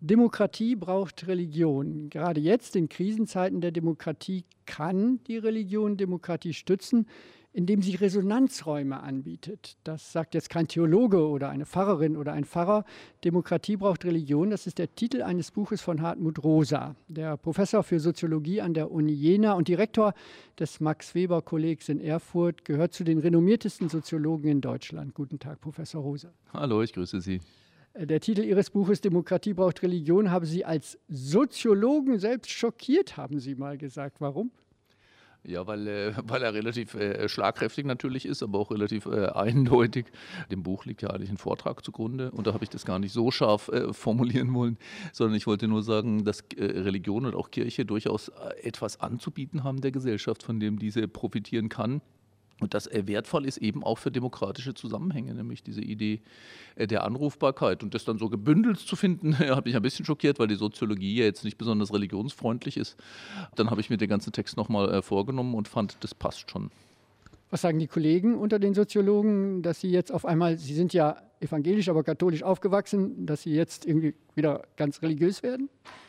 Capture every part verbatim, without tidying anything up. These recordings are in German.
Demokratie braucht Religion. Gerade jetzt in Krisenzeiten der Demokratie kann die Religion Demokratie stützen, indem sie Resonanzräume anbietet. Das sagt jetzt kein Theologe oder eine Pfarrerin oder ein Pfarrer. Demokratie braucht Religion, das ist der Titel eines Buches von Hartmut Rosa, der Professor für Soziologie an der Uni Jena und Direktor des Max-Weber-Kollegs in Erfurt, gehört zu den renommiertesten Soziologen in Deutschland. Guten Tag, Professor Rosa. Hallo, ich grüße Sie. Der Titel Ihres Buches Demokratie braucht Religion habe Sie als Soziologen selbst schockiert, haben Sie mal gesagt. Warum? Ja, weil, äh, weil er relativ äh, schlagkräftig natürlich ist, aber auch relativ äh, eindeutig. Dem Buch liegt ja eigentlich ein Vortrag zugrunde und da habe ich das gar nicht so scharf äh, formulieren wollen, sondern ich wollte nur sagen, dass äh, Religion und auch Kirche durchaus äh, etwas anzubieten haben der Gesellschaft, von dem diese profitieren kann. Und das wertvoll ist eben auch für demokratische Zusammenhänge, nämlich diese Idee der Anrufbarkeit. Und das dann so gebündelt zu finden, hat mich ein bisschen schockiert, weil die Soziologie ja jetzt nicht besonders religionsfreundlich ist. Dann habe ich mir den ganzen Text nochmal vorgenommen und fand, das passt schon. Was sagen die Kollegen unter den Soziologen, dass sie jetzt auf einmal, sie sind ja evangelisch, aber katholisch aufgewachsen, dass sie jetzt irgendwie wieder ganz religiös werden?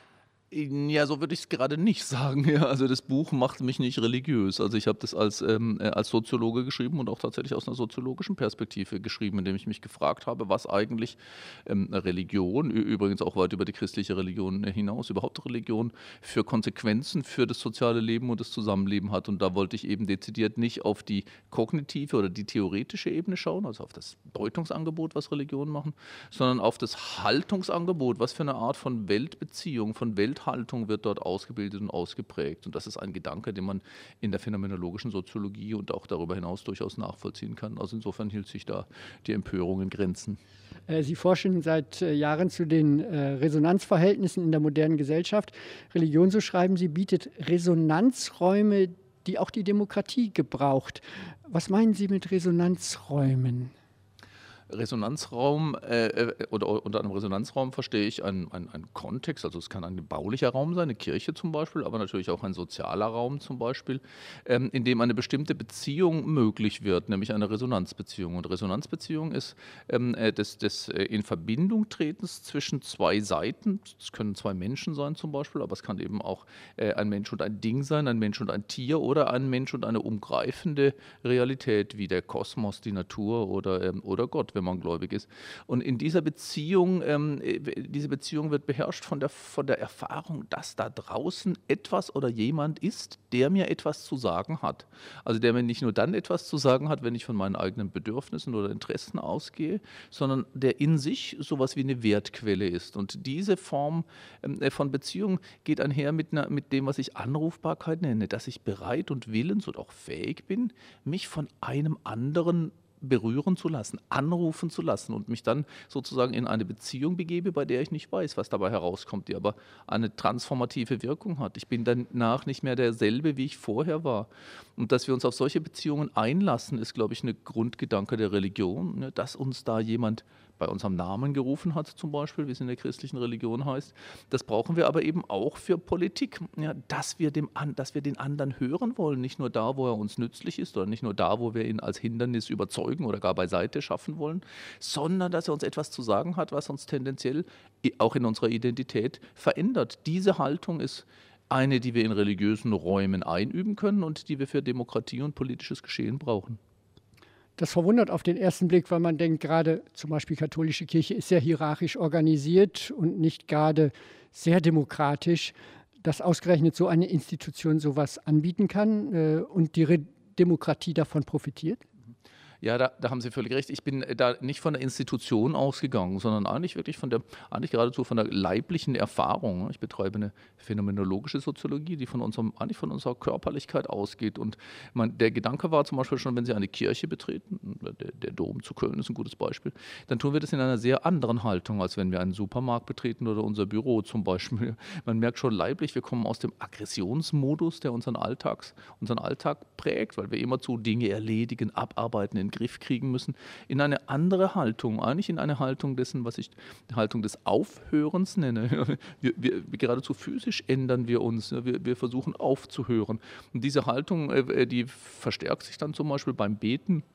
Ja, so würde ich es gerade nicht sagen. Ja, also das Buch macht mich nicht religiös. Also ich habe das als, ähm, als Soziologe geschrieben und auch tatsächlich aus einer soziologischen Perspektive geschrieben, indem ich mich gefragt habe, was eigentlich ähm, Religion, übrigens auch weit über die christliche Religion hinaus, überhaupt Religion, für Konsequenzen für das soziale Leben und das Zusammenleben hat. Und da wollte ich eben dezidiert nicht auf die kognitive oder die theoretische Ebene schauen, also auf das Deutungsangebot, was Religionen machen, sondern auf das Haltungsangebot, was für eine Art von Weltbeziehung, von Welthaltung wird dort ausgebildet und ausgeprägt. Und das ist ein Gedanke, den man in der phänomenologischen Soziologie und auch darüber hinaus durchaus nachvollziehen kann. Also insofern hielt sich da die Empörung in Grenzen. Sie forschen seit Jahren zu den Resonanzverhältnissen in der modernen Gesellschaft. Religion, so schreiben Sie, bietet Resonanzräume, die auch die Demokratie gebraucht. Was meinen Sie mit Resonanzräumen? Resonanzraum äh, oder unter einem Resonanzraum verstehe ich einen, einen, einen Kontext, also es kann ein baulicher Raum sein, eine Kirche zum Beispiel, aber natürlich auch ein sozialer Raum zum Beispiel, ähm, in dem eine bestimmte Beziehung möglich wird, nämlich eine Resonanzbeziehung. Und Resonanzbeziehung ist ähm, des, des äh, in Verbindung tretens zwischen zwei Seiten. Es können zwei Menschen sein zum Beispiel, aber es kann eben auch äh, ein Mensch und ein Ding sein, ein Mensch und ein Tier oder ein Mensch und eine umgreifende Realität wie der Kosmos, die Natur oder, ähm, oder Gott, wenn man gläubig ist. Und in dieser Beziehung, ähm, diese Beziehung wird beherrscht von der, von der Erfahrung, dass da draußen etwas oder jemand ist, der mir etwas zu sagen hat. Also der mir nicht nur dann etwas zu sagen hat, wenn ich von meinen eigenen Bedürfnissen oder Interessen ausgehe, sondern der in sich sowas wie eine Wertquelle ist. Und diese Form ähm, von Beziehung geht einher mit, einer, mit dem, was ich Anrufbarkeit nenne, dass ich bereit und willens und auch fähig bin, mich von einem anderen berühren zu lassen, anrufen zu lassen und mich dann sozusagen in eine Beziehung begebe, bei der ich nicht weiß, was dabei herauskommt, die aber eine transformative Wirkung hat. Ich bin danach nicht mehr derselbe, wie ich vorher war. Und dass wir uns auf solche Beziehungen einlassen, ist, glaube ich, ein Grundgedanke der Religion, ne, dass uns da jemand bei unserem Namen gerufen hat, zum Beispiel, wie es in der christlichen Religion heißt. Das brauchen wir aber eben auch für Politik, ja, dass wir dem an, dass wir den anderen hören wollen, nicht nur da, wo er uns nützlich ist oder nicht nur da, wo wir ihn als Hindernis überzeugen oder gar beiseite schaffen wollen, sondern dass er uns etwas zu sagen hat, was uns tendenziell auch in unserer Identität verändert. Diese Haltung ist eine, die wir in religiösen Räumen einüben können und die wir für Demokratie und politisches Geschehen brauchen. Das verwundert auf den ersten Blick, weil man denkt, gerade zum Beispiel katholische Kirche ist sehr hierarchisch organisiert und nicht gerade sehr demokratisch, dass ausgerechnet so eine Institution sowas anbieten kann äh, und die Re- Demokratie davon profitiert. Ja, da, da haben Sie völlig recht. Ich bin da nicht von der Institution ausgegangen, sondern eigentlich wirklich von der, eigentlich geradezu von der leiblichen Erfahrung. Ich betreibe eine phänomenologische Soziologie, die von unserem, eigentlich von unserer Körperlichkeit ausgeht. Und man, der Gedanke war zum Beispiel schon, wenn Sie eine Kirche betreten, der, der Dom zu Köln ist ein gutes Beispiel, dann tun wir das in einer sehr anderen Haltung, als wenn wir einen Supermarkt betreten oder unser Büro zum Beispiel. Man merkt schon leiblich, wir kommen aus dem Aggressionsmodus, der unseren Alltags, unseren Alltag prägt, weil wir immerzu Dinge erledigen, abarbeiten, in Griff kriegen müssen, in eine andere Haltung, eigentlich in eine Haltung dessen, was ich die Haltung des Aufhörens nenne. Wir, wir, geradezu physisch ändern wir uns, wir, wir versuchen aufzuhören. Und diese Haltung, die verstärkt sich dann zum Beispiel beim Beten,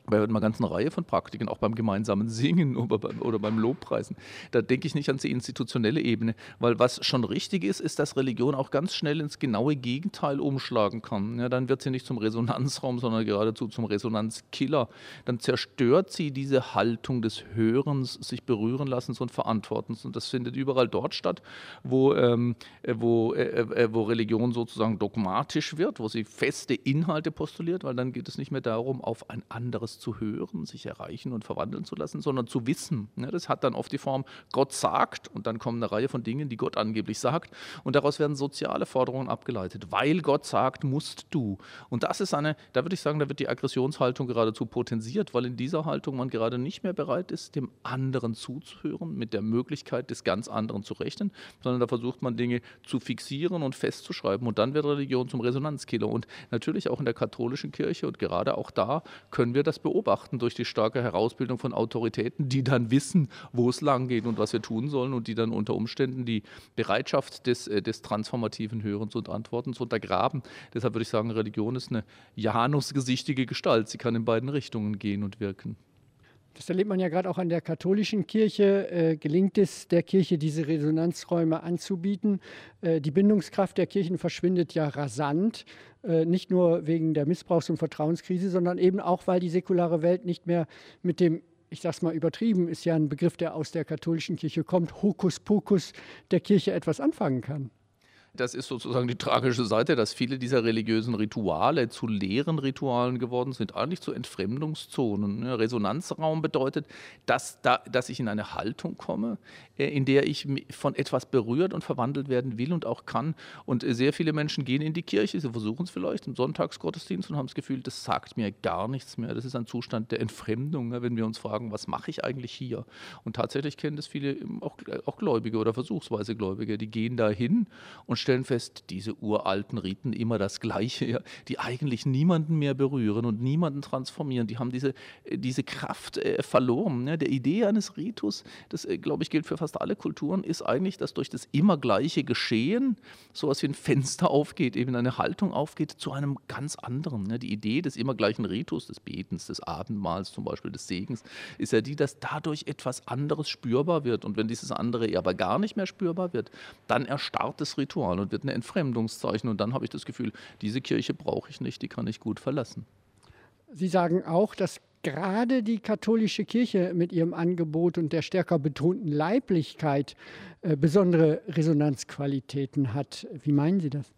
bei einer ganzen Reihe von Praktiken, auch beim gemeinsamen Singen oder beim, oder beim Lobpreisen. Da denke ich nicht an die institutionelle Ebene, weil was schon richtig ist, ist, dass Religion auch ganz schnell ins genaue Gegenteil umschlagen kann. Ja, dann wird sie nicht zum Resonanzraum, sondern geradezu zum Resonanzkiller. Dann zerstört sie diese Haltung des Hörens, sich berühren lassens und Verantwortens. Und das findet überall dort statt, wo, ähm, wo, äh, äh, wo Religion sozusagen dogmatisch wird, wo sie feste Inhalte postuliert, weil dann geht es nicht mehr darum, auf ein anderes zu hören, sich erreichen und verwandeln zu lassen, sondern zu wissen. Ja, das hat dann oft die Form, Gott sagt, und dann kommen eine Reihe von Dingen, die Gott angeblich sagt, und daraus werden soziale Forderungen abgeleitet. Weil Gott sagt, musst du. Und das ist eine, da würde ich sagen, da wird die Aggressionshaltung geradezu potenziert, weil in dieser Haltung man gerade nicht mehr bereit ist, dem anderen zuzuhören, mit der Möglichkeit des ganz anderen zu rechnen, sondern da versucht man Dinge zu fixieren und festzuschreiben, und dann wird Religion zum Resonanzkiller. Und natürlich auch in der katholischen Kirche, und gerade auch da können wir das beobachten durch die starke Herausbildung von Autoritäten, die dann wissen, wo es lang geht und was wir tun sollen, und die dann unter Umständen die Bereitschaft des, äh, des transformativen Hörens und Antwortens untergraben. Deshalb würde ich sagen, Religion ist eine janusgesichtige Gestalt. Sie kann in beiden Richtungen gehen und wirken. Das erlebt man ja gerade auch an der katholischen Kirche. Äh, gelingt es der Kirche, diese Resonanzräume anzubieten? Äh, die Bindungskraft der Kirchen verschwindet ja rasant, äh, nicht nur wegen der Missbrauchs- und Vertrauenskrise, sondern eben auch, weil die säkulare Welt nicht mehr mit dem, ich sage es mal übertrieben, ist ja ein Begriff, der aus der katholischen Kirche kommt, Hokuspokus der Kirche etwas anfangen kann. Das ist sozusagen die tragische Seite, dass viele dieser religiösen Rituale zu leeren Ritualen geworden sind, eigentlich zu Entfremdungszonen. Resonanzraum bedeutet, dass, da, dass ich in eine Haltung komme, in der ich von etwas berührt und verwandelt werden will und auch kann. Und sehr viele Menschen gehen in die Kirche, sie versuchen es vielleicht im Sonntagsgottesdienst und haben das Gefühl, das sagt mir gar nichts mehr. Das ist ein Zustand der Entfremdung, wenn wir uns fragen, was mache ich eigentlich hier? Und tatsächlich kennen das viele, auch, auch Gläubige oder versuchsweise Gläubige, die gehen da hin und stellen fest, diese uralten Riten, immer das Gleiche, ja, die eigentlich niemanden mehr berühren und niemanden transformieren. Die haben diese, diese Kraft äh, verloren. Ja. Der Idee eines Ritus, das, äh, glaube ich, gilt für fast alle Kulturen, ist eigentlich, dass durch das immer gleiche Geschehen sowas wie ein Fenster aufgeht, eben eine Haltung aufgeht zu einem ganz anderen. Ja. Die Idee des immer gleichen Ritus, des Betens, des Abendmahls zum Beispiel, des Segens, ist ja die, dass dadurch etwas anderes spürbar wird. Und wenn dieses andere aber gar nicht mehr spürbar wird, dann erstarrt das Ritual und wird ein Entfremdungszeichen. Und dann habe ich das Gefühl, diese Kirche brauche ich nicht, die kann ich gut verlassen. Sie sagen auch, dass gerade die katholische Kirche mit ihrem Angebot und der stärker betonten Leiblichkeit äh, besondere Resonanzqualitäten hat. Wie meinen Sie das?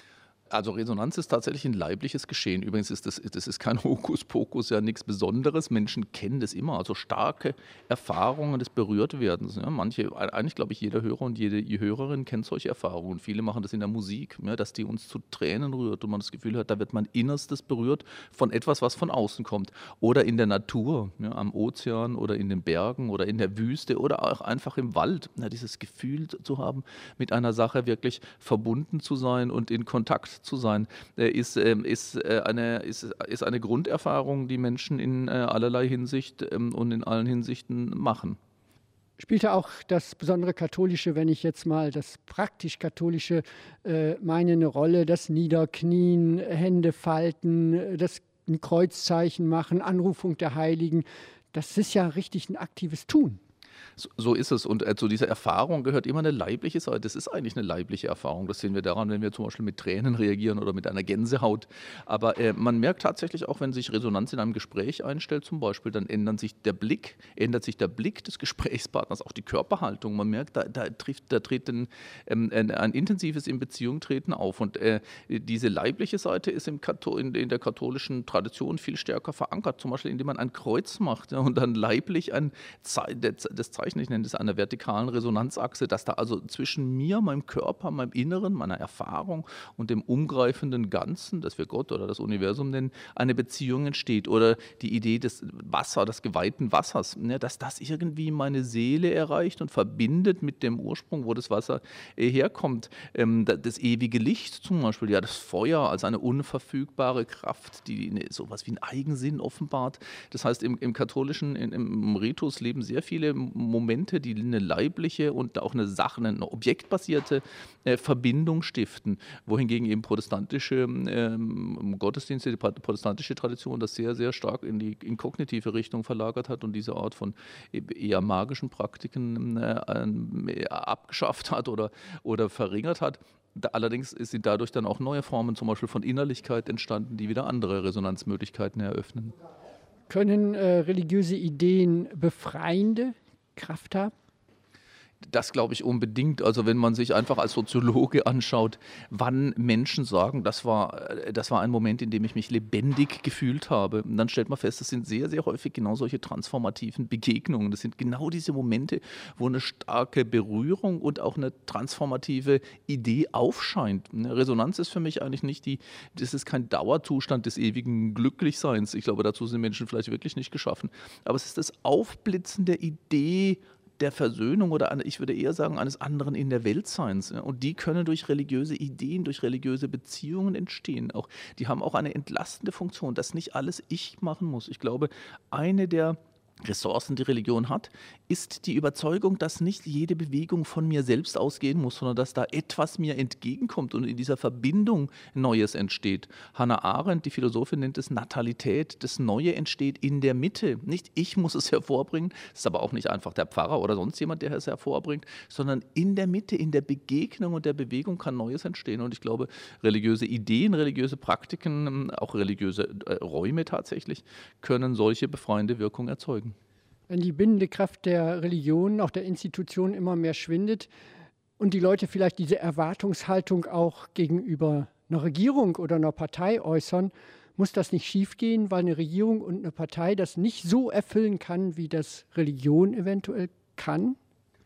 Also Resonanz ist tatsächlich ein leibliches Geschehen. Übrigens ist das, das ist kein Hokuspokus, ja nichts Besonderes. Menschen kennen das immer, also starke Erfahrungen des Berührtwerdens. Ja, manche, eigentlich glaube ich, jeder Hörer und jede Hörerin kennt solche Erfahrungen. Viele machen das in der Musik, ja, dass die uns zu Tränen rührt und man das Gefühl hat, da wird mein Innerstes berührt von etwas, was von außen kommt. Oder in der Natur, ja, am Ozean oder in den Bergen oder in der Wüste oder auch einfach im Wald. Ja, dieses Gefühl zu haben, mit einer Sache wirklich verbunden zu sein und in Kontakt zu sein, ist, ist, eine, ist, ist eine Grunderfahrung, die Menschen in allerlei Hinsicht und in allen Hinsichten machen. Spielte auch das besondere Katholische, wenn ich jetzt mal das praktisch Katholische äh, meine, eine Rolle, das Niederknien, Hände falten, das ein Kreuzzeichen machen, Anrufung der Heiligen, das ist ja richtig ein aktives Tun. So, so ist es. Und äh, zu dieser Erfahrung gehört immer eine leibliche Seite. Das ist eigentlich eine leibliche Erfahrung. Das sehen wir daran, wenn wir zum Beispiel mit Tränen reagieren oder mit einer Gänsehaut. Aber äh, man merkt tatsächlich auch, wenn sich Resonanz in einem Gespräch einstellt zum Beispiel, dann ändert sich der Blick, ändert sich der Blick des Gesprächspartners, auch die Körperhaltung. Man merkt, da, da, trifft, da tritt ein, ähm, ein, ein intensives in Beziehung treten auf. Und äh, diese leibliche Seite ist im Kathol in, in der katholischen Tradition viel stärker verankert. Zum Beispiel, indem man ein Kreuz macht, ja, und dann leiblich ein Ze das Zeichen, ich nenne das einer vertikalen Resonanzachse, dass da also zwischen mir, meinem Körper, meinem Inneren, meiner Erfahrung und dem umgreifenden Ganzen, das wir Gott oder das Universum nennen, eine Beziehung entsteht. Oder die Idee des Wasser, des geweihten Wassers, ne, dass das irgendwie meine Seele erreicht und verbindet mit dem Ursprung, wo das Wasser äh, herkommt. Ähm, das ewige Licht zum Beispiel, ja, das Feuer als eine unverfügbare Kraft, die ne, sowas wie einen Eigensinn offenbart. Das heißt, im, im katholischen, in, im Ritus leben sehr viele Momente, die eine leibliche und auch eine Sache, eine objektbasierte äh, Verbindung stiften, wohingegen eben protestantische ähm, Gottesdienste, die protestantische Tradition das sehr, sehr stark in die in kognitive Richtung verlagert hat und diese Art von eher magischen Praktiken äh, abgeschafft hat oder, oder verringert hat. Da, allerdings sind dadurch dann auch neue Formen zum Beispiel von Innerlichkeit entstanden, die wieder andere Resonanzmöglichkeiten eröffnen. Können äh, religiöse Ideen befreiende Kraft haben? Das glaube ich unbedingt. Also wenn man sich einfach als Soziologe anschaut, wann Menschen sagen, das war, äh, das war ein Moment, in dem ich mich lebendig gefühlt habe, und dann stellt man fest, das sind sehr, sehr häufig genau solche transformativen Begegnungen. Das sind genau diese Momente, wo eine starke Berührung und auch eine transformative Idee aufscheint. Eine Resonanz ist für mich eigentlich nicht die, das ist kein Dauerzustand des ewigen Glücklichseins. Ich glaube, dazu sind Menschen vielleicht wirklich nicht geschaffen. Aber es ist das Aufblitzen der Idee der Versöhnung oder ich würde eher sagen eines anderen in der Weltseins. Und die können durch religiöse Ideen, durch religiöse Beziehungen entstehen. Auch, die haben auch eine entlastende Funktion, dass nicht alles ich machen muss. Ich glaube, eine der Ressourcen, die Religion hat, ist die Überzeugung, dass nicht jede Bewegung von mir selbst ausgehen muss, sondern dass da etwas mir entgegenkommt und in dieser Verbindung Neues entsteht. Hannah Arendt, die Philosophin, nennt es Natalität. Das Neue entsteht in der Mitte. Nicht ich muss es hervorbringen, es ist aber auch nicht einfach der Pfarrer oder sonst jemand, der es hervorbringt, sondern in der Mitte, in der Begegnung und der Bewegung kann Neues entstehen. Und ich glaube, religiöse Ideen, religiöse Praktiken, auch religiöse Räume tatsächlich, können solche befreiende Wirkung erzeugen. Wenn die bindende Kraft der Religion, auch der Institutionen immer mehr schwindet und die Leute vielleicht diese Erwartungshaltung auch gegenüber einer Regierung oder einer Partei äußern, muss das nicht schiefgehen, weil eine Regierung und eine Partei das nicht so erfüllen kann, wie das Religion eventuell kann?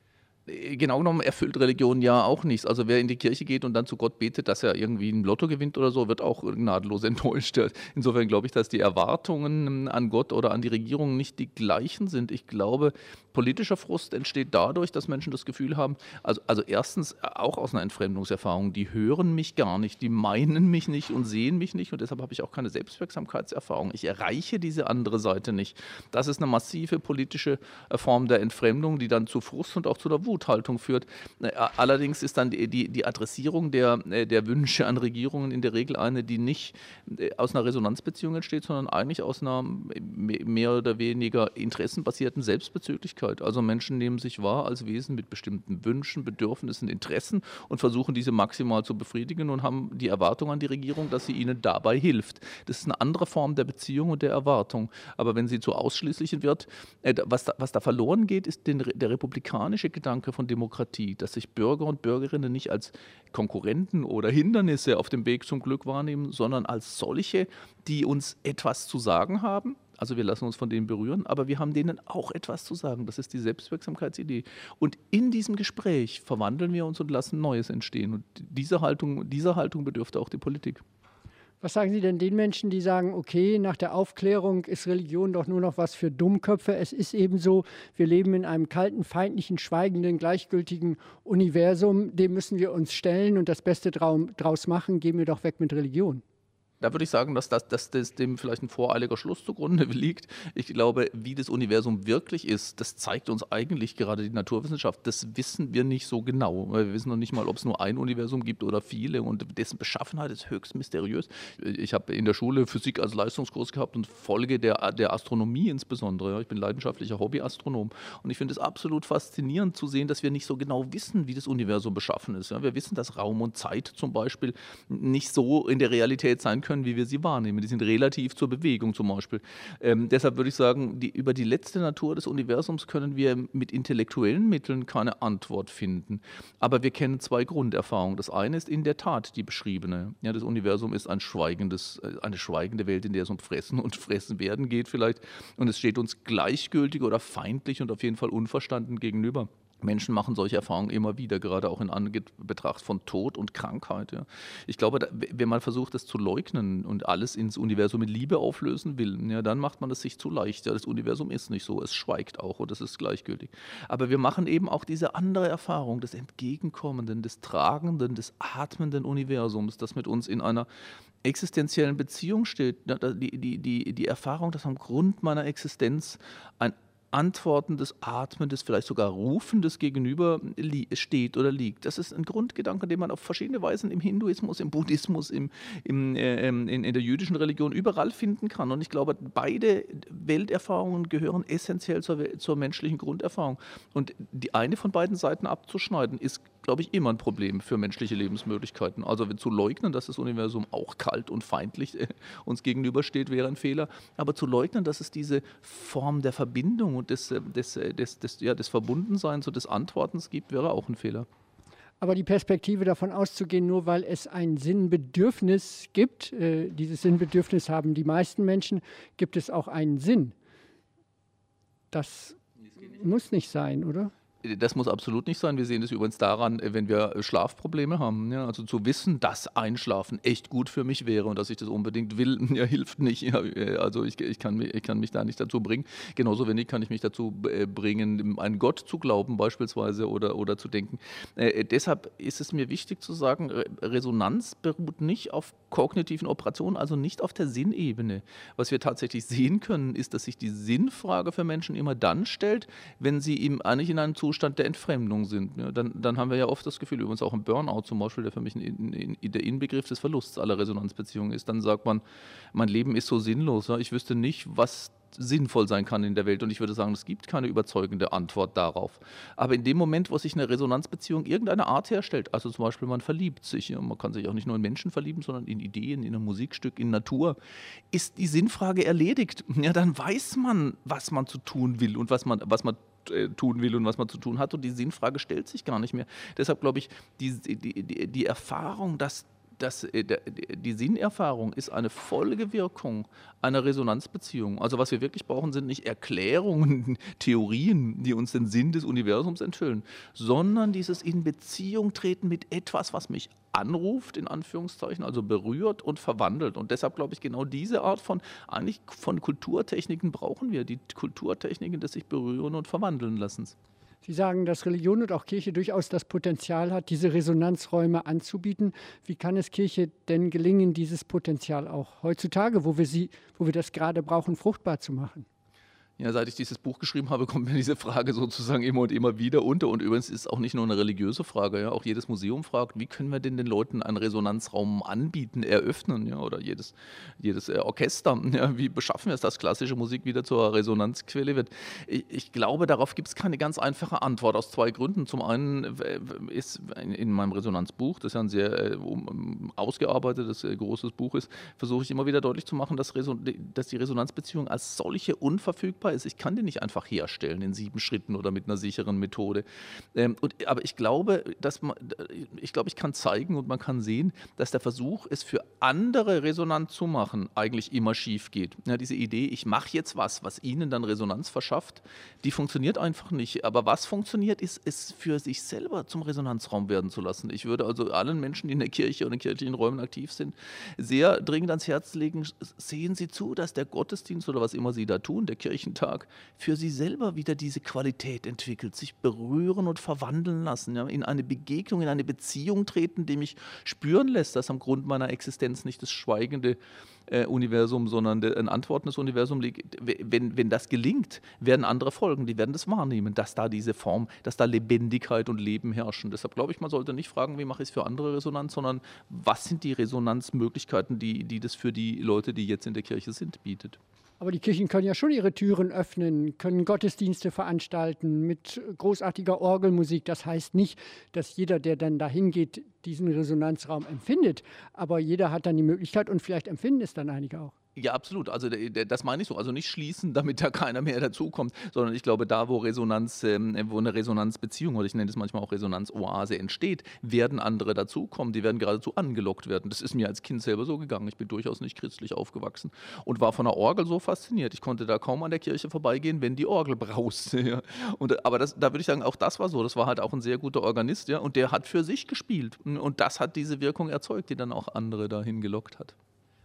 Genau genommen erfüllt Religion ja auch nichts. Also wer in die Kirche geht und dann zu Gott betet, dass er irgendwie ein Lotto gewinnt oder so, wird auch gnadenlos enttäuscht. Insofern glaube ich, dass die Erwartungen an Gott oder an die Regierung nicht die gleichen sind. Ich glaube, politischer Frust entsteht dadurch, dass Menschen das Gefühl haben, also, also erstens auch aus einer Entfremdungserfahrung, die hören mich gar nicht, die meinen mich nicht und sehen mich nicht und deshalb habe ich auch keine Selbstwirksamkeitserfahrung. Ich erreiche diese andere Seite nicht. Das ist eine massive politische Form der Entfremdung, die dann zu Frust und auch zu der Wuthaltung führt. Allerdings ist dann die, die, die Adressierung der, der Wünsche an Regierungen in der Regel eine, die nicht aus einer Resonanzbeziehung entsteht, sondern eigentlich aus einer mehr oder weniger interessenbasierten Selbstbezüglichkeit. Also Menschen nehmen sich wahr als Wesen mit bestimmten Wünschen, Bedürfnissen, Interessen und versuchen diese maximal zu befriedigen und haben die Erwartung an die Regierung, dass sie ihnen dabei hilft. Das ist eine andere Form der Beziehung und der Erwartung. Aber wenn sie zu ausschließlichen wird, was da, was da verloren geht, ist den, der republikanische Gedanke von Demokratie, dass sich Bürger und Bürgerinnen nicht als Konkurrenten oder Hindernisse auf dem Weg zum Glück wahrnehmen, sondern als solche, die uns etwas zu sagen haben. Also wir lassen uns von denen berühren, aber wir haben denen auch etwas zu sagen. Das ist die Selbstwirksamkeitsidee. Und in diesem Gespräch verwandeln wir uns und lassen Neues entstehen. Und diese Haltung, dieser Haltung bedürfte auch die Politik. Was sagen Sie denn den Menschen, die sagen, okay, nach der Aufklärung ist Religion doch nur noch was für Dummköpfe. Es ist eben so, wir leben in einem kalten, feindlichen, schweigenden, gleichgültigen Universum. Dem müssen wir uns stellen und das Beste draus machen. Gehen wir doch weg mit Religion. Da würde ich sagen, dass, das, dass das dem vielleicht ein voreiliger Schluss zugrunde liegt. Ich glaube, wie das Universum wirklich ist, das zeigt uns eigentlich gerade die Naturwissenschaft. Das wissen wir nicht so genau. Wir wissen noch nicht mal, ob es nur ein Universum gibt oder viele und dessen Beschaffenheit ist höchst mysteriös. Ich habe in der Schule Physik als Leistungskurs gehabt und folge der, der Astronomie insbesondere. Ich bin leidenschaftlicher Hobbyastronom und ich finde es absolut faszinierend zu sehen, dass wir nicht so genau wissen, wie das Universum beschaffen ist. Wir wissen, dass Raum und Zeit zum Beispiel nicht so in der Realität sein können, wie wir sie wahrnehmen. Die sind relativ zur Bewegung zum Beispiel. Ähm, deshalb würde ich sagen, die, über die letzte Natur des Universums können wir mit intellektuellen Mitteln keine Antwort finden. Aber wir kennen zwei Grunderfahrungen. Das eine ist in der Tat die beschriebene. Ja, das Universum ist ein schweigendes, eine schweigende Welt, in der es um Fressen und Fressen werden geht vielleicht. Und es steht uns gleichgültig oder feindlich und auf jeden Fall unverstanden gegenüber. Menschen machen solche Erfahrungen immer wieder, gerade auch in Anbetracht von Tod und Krankheit. Ja. Ich glaube, da, wenn man versucht, das zu leugnen und alles ins Universum mit Liebe auflösen will, ja, dann macht man es sich zu leicht. Ja, das Universum ist nicht so, es schweigt auch und es ist gleichgültig. Aber wir machen eben auch diese andere Erfahrung des Entgegenkommenden, des Tragenden, des atmenden Universums, das mit uns in einer existenziellen Beziehung steht. Die, die, die, die Erfahrung, dass am Grund meiner Existenz ein antwortendes, atmendes, vielleicht sogar rufendes Gegenüber li steht oder liegt. Das ist ein Grundgedanke, den man auf verschiedene Weisen im Hinduismus, im Buddhismus, im, im, äh, in, in der jüdischen Religion überall finden kann. Und ich glaube, beide Welterfahrungen gehören essentiell zur, zur menschlichen Grunderfahrung. Und die eine von beiden Seiten abzuschneiden, ist, glaube ich, immer ein Problem für menschliche Lebensmöglichkeiten. Also zu leugnen, dass das Universum auch kalt und feindlich äh, uns gegenübersteht, wäre ein Fehler. Aber zu leugnen, dass es diese Form der Verbindung und des, des, des, des, ja, des Verbundenseins und des Antwortens gibt, wäre auch ein Fehler. Aber die Perspektive davon auszugehen, nur weil es ein Sinnbedürfnis gibt, äh, dieses Sinnbedürfnis haben die meisten Menschen, gibt es auch einen Sinn. Das muss nicht sein, oder? Das muss absolut nicht sein. Wir sehen das übrigens daran, wenn wir Schlafprobleme haben. Ja, also zu wissen, dass Einschlafen echt gut für mich wäre und dass ich das unbedingt will, ja, hilft nicht. Ja, also ich, ich, kann mich, ich kann mich da nicht dazu bringen. Genauso wenig kann ich mich dazu bringen, an Gott zu glauben beispielsweise oder, oder zu denken. Äh, deshalb ist es mir wichtig zu sagen, Resonanz beruht nicht auf kognitiven Operationen, also nicht auf der Sinnebene. Was wir tatsächlich sehen können, ist, dass sich die Sinnfrage für Menschen immer dann stellt, wenn sie ihm eigentlich in einem Zustand der Entfremdung sind. Ja, dann, dann haben wir ja oft das Gefühl, übrigens auch im Burnout zum Beispiel, der für mich ein, ein, der Inbegriff des Verlusts aller Resonanzbeziehungen ist, dann sagt man, mein Leben ist so sinnlos, ja, ich wüsste nicht, was sinnvoll sein kann in der Welt und ich würde sagen, es gibt keine überzeugende Antwort darauf. Aber in dem Moment, wo sich eine Resonanzbeziehung irgendeiner Art herstellt, also zum Beispiel man verliebt sich, ja, man kann sich auch nicht nur in Menschen verlieben, sondern in Ideen, in ein Musikstück, in Natur, ist die Sinnfrage erledigt. Ja, dann weiß man, was man zu tun will und was man, was man tun will und was man zu tun hat und die Sinnfrage stellt sich gar nicht mehr. Deshalb glaube ich, die, die, die, die Erfahrung, dass Das, die Sinnerfahrung ist eine Folgewirkung einer Resonanzbeziehung. Also was wir wirklich brauchen, sind nicht Erklärungen, Theorien, die uns den Sinn des Universums enthüllen, sondern dieses in Beziehung treten mit etwas, was mich anruft, in Anführungszeichen, also berührt und verwandelt. Und deshalb glaube ich, genau diese Art von, eigentlich von Kulturtechniken brauchen wir, die Kulturtechniken des sich berühren und verwandeln lassens. Sie sagen, dass Religion und auch Kirche durchaus das Potenzial hat, diese Resonanzräume anzubieten. Wie kann es Kirche denn gelingen, dieses Potenzial auch heutzutage, wo wir, sie, wo wir das gerade brauchen, fruchtbar zu machen? Ja, seit ich dieses Buch geschrieben habe, kommt mir diese Frage sozusagen immer und immer wieder unter. Und übrigens ist es auch nicht nur eine religiöse Frage. Ja. Auch jedes Museum fragt, wie können wir denn den Leuten einen Resonanzraum anbieten, eröffnen? Ja, oder jedes, jedes äh, Orchester. Ja, wie beschaffen wir es, dass klassische Musik wieder zur Resonanzquelle wird? Ich, ich glaube, darauf gibt es keine ganz einfache Antwort aus zwei Gründen. Zum einen äh, ist in, in meinem Resonanzbuch, das ja ein sehr äh, um, ausgearbeitetes, äh, großes Buch ist, versuche ich immer wieder deutlich zu machen, dass, Reson dass die Resonanzbeziehung als solche unverfügbar ist. Ich kann die nicht einfach herstellen in sieben Schritten oder mit einer sicheren Methode. Ähm, und, aber ich glaube, dass man, ich glaube, ich kann zeigen und man kann sehen, dass der Versuch, es für andere resonant zu machen, eigentlich immer schief geht. Ja, diese Idee, ich mache jetzt was, was ihnen dann Resonanz verschafft, die funktioniert einfach nicht. Aber was funktioniert, ist, es für sich selber zum Resonanzraum werden zu lassen. Ich würde also allen Menschen, die in der Kirche oder in kirchlichen Räumen aktiv sind, sehr dringend ans Herz legen, sehen Sie zu, dass der Gottesdienst oder was immer Sie da tun, der Kirchentag, für sie selber wieder diese Qualität entwickelt, sich berühren und verwandeln lassen, ja, in eine Begegnung, in eine Beziehung treten, die mich spüren lässt, dass am Grund meiner Existenz nicht das schweigende äh, Universum, sondern der, ein antwortendes Universum liegt. Wenn, wenn das gelingt, werden andere folgen, die werden das wahrnehmen, dass da diese Form, dass da Lebendigkeit und Leben herrschen. Deshalb glaube ich, man sollte nicht fragen, wie mache ich es für andere Resonanz, sondern was sind die Resonanzmöglichkeiten, die, die das für die Leute, die jetzt in der Kirche sind, bietet. Aber die Kirchen können ja schon ihre Türen öffnen, können Gottesdienste veranstalten mit großartiger Orgelmusik. Das heißt nicht, dass jeder, der dann dahin geht, diesen Resonanzraum empfindet. Aber jeder hat dann die Möglichkeit und vielleicht empfinden es dann einige auch. Ja, absolut. Also das meine ich so. Also nicht schließen, damit da keiner mehr dazukommt, sondern ich glaube, da, wo Resonanz, ähm, wo eine Resonanzbeziehung, oder ich nenne das manchmal auch Resonanzoase entsteht, werden andere dazukommen. Die werden geradezu angelockt werden. Das ist mir als Kind selber so gegangen. Ich bin durchaus nicht christlich aufgewachsen und war von der Orgel so fasziniert. Ich konnte da kaum an der Kirche vorbeigehen, wenn die Orgel brauste. Ja. Und, aber das, da würde ich sagen, auch das war so. Das war halt auch ein sehr guter Organist, ja, und der hat für sich gespielt. Und das hat diese Wirkung erzeugt, die dann auch andere dahin gelockt hat.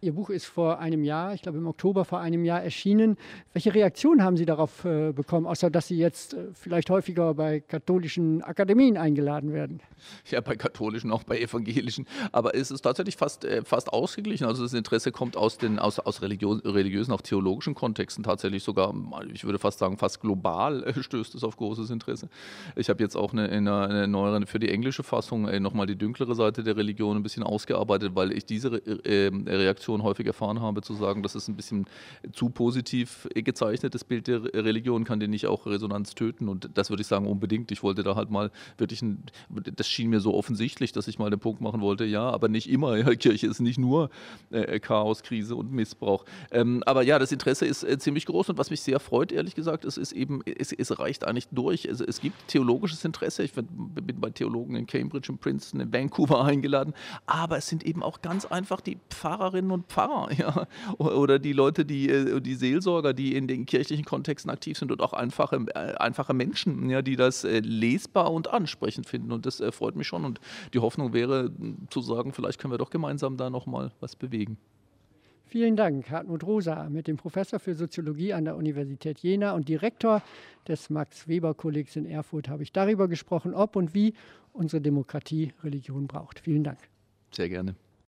Ihr Buch ist vor einem Jahr, ich glaube im Oktober vor einem Jahr erschienen. Welche Reaktion haben Sie darauf äh, bekommen, außer dass Sie jetzt äh, vielleicht häufiger bei katholischen Akademien eingeladen werden? Ja, bei katholischen, auch bei evangelischen. Aber es ist tatsächlich fast, äh, fast ausgeglichen. Also das Interesse kommt aus den aus, aus Religion, religiösen, auch theologischen Kontexten tatsächlich sogar, ich würde fast sagen, fast global äh, stößt es auf großes Interesse. Ich habe jetzt auch eine, eine, eine neuere, für die englische Fassung äh, nochmal die dünklere Seite der Religion ein bisschen ausgearbeitet, weil ich diese Re äh, Reaktion häufig erfahren habe, zu sagen, das ist ein bisschen zu positiv gezeichnetes Bild der Religion, kann den nicht auch Resonanz töten. Und das würde ich sagen, unbedingt. Ich wollte da halt mal wirklich, ein, das schien mir so offensichtlich, dass ich mal den Punkt machen wollte, ja, aber nicht immer. Ja, Kirche ist nicht nur äh, Chaos, Krise und Missbrauch. Ähm, aber ja, das Interesse ist äh, ziemlich groß und was mich sehr freut, ehrlich gesagt, es ist eben, es, es reicht eigentlich durch. Also, es gibt theologisches Interesse. Ich bin bei Theologen in Cambridge, in Princeton, in Vancouver eingeladen, aber es sind eben auch ganz einfach die Pfarrerinnen und Pfarrer, ja, oder die Leute, die, die Seelsorger, die in den kirchlichen Kontexten aktiv sind und auch einfache, einfache Menschen, ja, die das lesbar und ansprechend finden und das freut mich schon und die Hoffnung wäre zu sagen, vielleicht können wir doch gemeinsam da nochmal was bewegen. Vielen Dank, Hartmut Rosa, mit dem Professor für Soziologie an der Universität Jena und Direktor des Max-Weber-Kollegs in Erfurt habe ich darüber gesprochen, ob und wie unsere Demokratie Religion braucht. Vielen Dank. Sehr gerne.